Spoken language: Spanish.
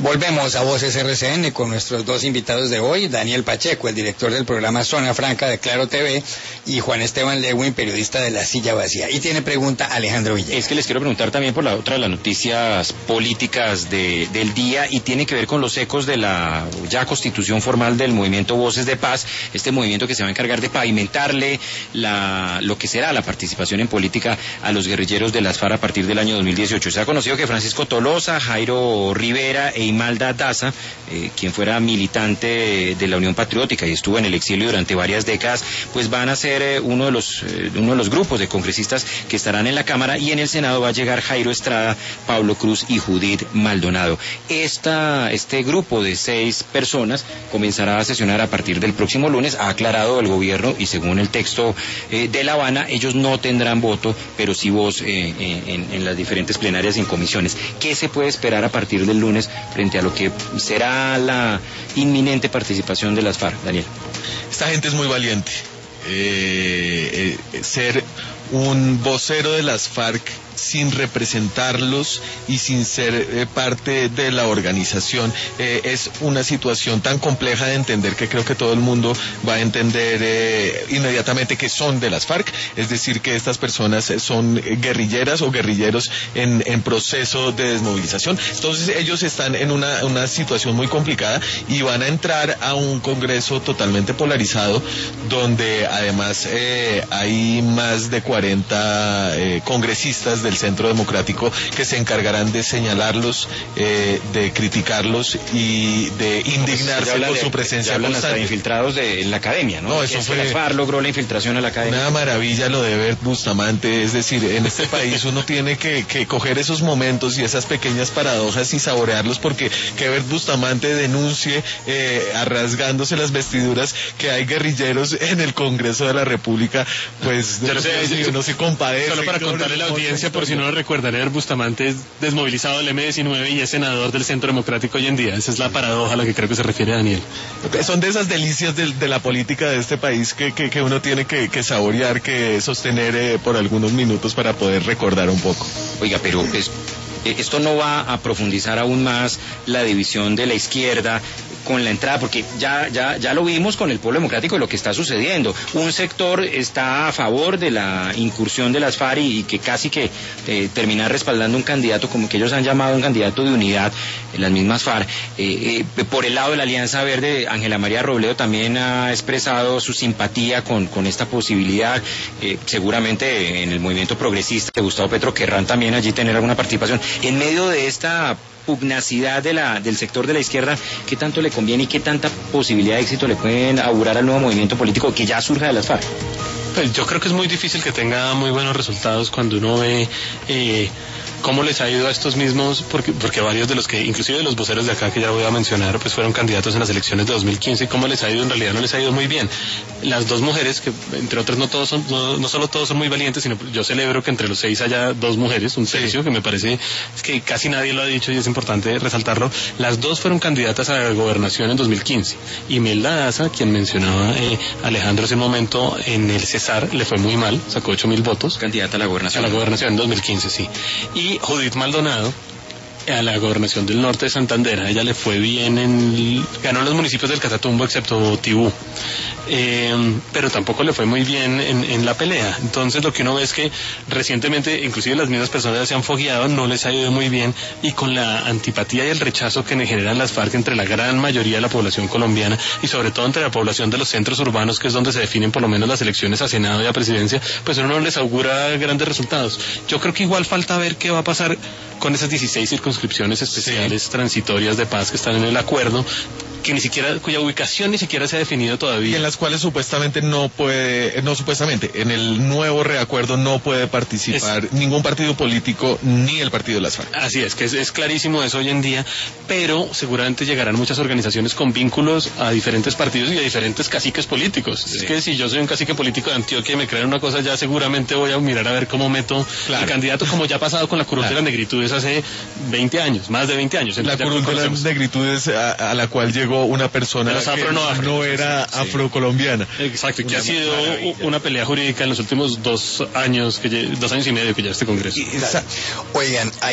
Volvemos a Voces RCN con nuestros dos invitados de hoy, Daniel Pacheco, el director del programa Zona Franca de Claro TV, y Juan Esteban Lewin, periodista de La Silla Vacía. Y tiene pregunta Alejandro Villegas. Es que les quiero preguntar también por la otra de las noticias políticas del día, y tiene que ver con los ecos de la constitución formal del movimiento Voces de Paz, este movimiento que se va a encargar de pavimentarle lo que será la participación en política a los guerrilleros de las FARC a partir del año 2018. Se ha conocido que Francisco Tolosa, Jairo Rivera e Imelda Daza, quien fuera militante de la Unión Patriótica y estuvo en el exilio durante varias décadas, pues van a ser uno de los grupos de congresistas que estarán en la Cámara, y en el Senado va a llegar Jairo Estrada, Pablo Cruz y Judith Maldonado. Este grupo de 6 personas comenzará a sesionar a partir del próximo lunes. Ha aclarado el gobierno, y según el texto de La Habana, ellos no tendrán voto, pero sí voz en las diferentes plenarias y en comisiones. ¿Qué se puede esperar a partir del lunes frente a lo que será la inminente participación de las FARC, Daniel? Esta gente es muy valiente. Ser un vocero de las FARC sin representarlos y sin ser parte de la organización es una situación tan compleja de entender que creo que todo el mundo va a entender inmediatamente que son de las FARC, es decir, que estas personas son guerrilleras o guerrilleros en proceso de desmovilización. Entonces ellos están en una situación muy complicada y van a entrar a un congreso totalmente polarizado, donde además hay más de 40 congresistas del Centro Democrático que se encargarán de señalarlos, de criticarlos y de indignarse por su presencia constante. Hasta de infiltrados en la academia, ¿no? No, eso fue... La FARC logró la infiltración a la academia. Una maravilla lo de Ebert Bustamante, es decir, en este país uno tiene que coger esos momentos y esas pequeñas paradojas y saborearlos, porque que Ebert Bustamante denuncie, rasgándose las vestiduras, que hay guerrilleros en el Congreso de la República, pues uno se compadece. Solo para contarle a la audiencia, por si no lo recuerdan, Ebert Bustamante es desmovilizado del M-19 y es senador del Centro Democrático hoy en día. Esa es la paradoja a la que creo que se refiere Daniel. Son de esas delicias de la política de este país que uno tiene que saborear, que sostener por algunos minutos para poder recordar un poco. Oiga, pero esto no va a profundizar aún más la división de la izquierda con la entrada, porque ya lo vimos con el Polo Democrático, lo que está sucediendo. Un sector está a favor de la incursión de las FARC y que casi que termina respaldando un candidato, como que ellos han llamado un candidato de unidad, las mismas FARC. Por el lado de la Alianza Verde, Ángela María Robledo también ha expresado su simpatía con esta posibilidad. Seguramente en el movimiento progresista de Gustavo Petro querrán también allí tener alguna participación. En medio de esta pugnacidad del sector de la izquierda, ¿qué tanto le conviene y qué tanta posibilidad de éxito le pueden augurar al nuevo movimiento político que ya surja de las FARC? Pues yo creo que es muy difícil que tenga muy buenos resultados cuando uno ve cómo les ha ido a estos mismos, porque varios de los que, inclusive de los voceros de acá que ya voy a mencionar, pues fueron candidatos en las elecciones de 2015, y cómo les ha ido, en realidad no les ha ido muy bien. Las dos mujeres, que entre otras no solo todos son muy valientes, sino yo celebro que entre los 6 haya 2 mujeres, un tercio, sí, que me parece, es que casi nadie lo ha dicho y es importante resaltarlo. Las dos fueron candidatas a la gobernación en 2015. Imelda Daza, quien mencionaba Alejandro hace un momento, en el Cesar le fue muy mal, sacó 8.000 votos. Candidata a la gobernación. A la gobernación en 2015, sí. Y Judith Maldonado, a la gobernación del norte de Santander, a ella le fue bien, ganó en los municipios del Catatumbo excepto Tibú, pero tampoco le fue muy bien en la pelea. Entonces lo que uno ve es que recientemente inclusive las mismas personas ya se han fogueado, no les ha ido muy bien, y con la antipatía y el rechazo que generan las FARC entre la gran mayoría de la población colombiana, y sobre todo entre la población de los centros urbanos, que es donde se definen por lo menos las elecciones a Senado y a Presidencia, pues uno no les augura grandes resultados. Yo creo que igual falta ver qué va a pasar con esas 16 circunscripciones especiales, sí, transitorias de paz que están en el acuerdo, cuya ubicación ni siquiera se ha definido todavía. Y en las cuales supuestamente en el nuevo reacuerdo no puede participar ningún partido político, ni el partido de las FARC. Así es, que es clarísimo eso hoy en día, pero seguramente llegarán muchas organizaciones con vínculos a diferentes partidos y a diferentes caciques políticos. Sí. Es que si yo soy un cacique político de Antioquia y me crean una cosa, ya seguramente voy a mirar a ver cómo meto el candidato, como ya ha pasado con la curul de las negritudes hace 20 años, más de 20 años. La curul de las negritudes a la cual llegó una persona que no era afrocolombiana. Exacto, que ha sido una pelea jurídica en los últimos 2 años, 2 años y medio que ya este Congreso. Oigan,